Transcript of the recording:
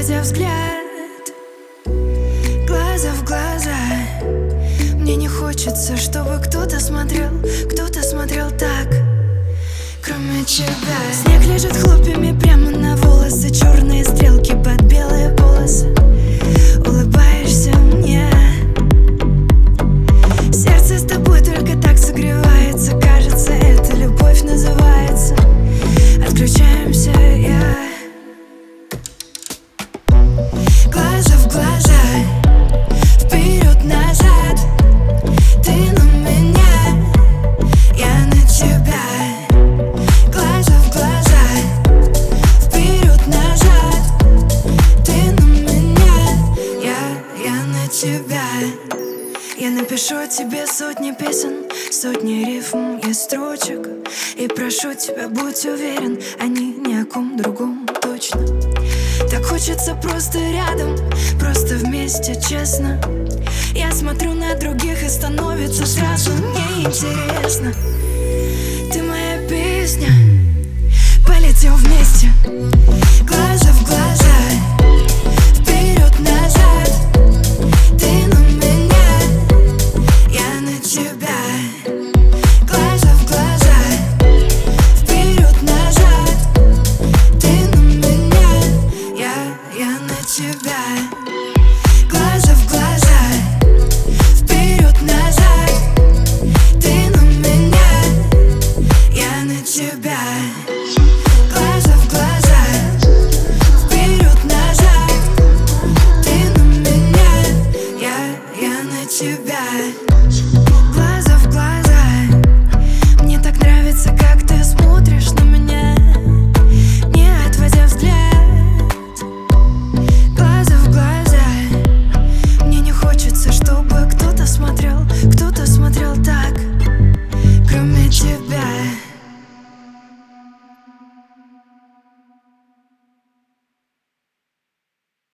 переводя взгляд глаза в глаза. Мне не хочется, чтобы кто-то смотрел так, кроме тебя. Снег лежит хлопьями прямо на волосы, черные стрелки под белые полосы. Улыбаешься мне, сердце с тобой только так согревается. Кажется, это любовь называется. Отключаемся, глаза в глаза, вперед-назад. Ты на меня, я на тебя. Глаза в глаза, вперед-назад. Ты на меня, я на тебя. Я напишу тебе сотни песен, сотни рифм и строчек, и прошу тебя, будь уверен, они ни о ком другом точно. Так хочется просто рядом, просто вместе, честно. Я смотрю на других и становится сразу неинтересно. Ты моя песня, полетим вместе.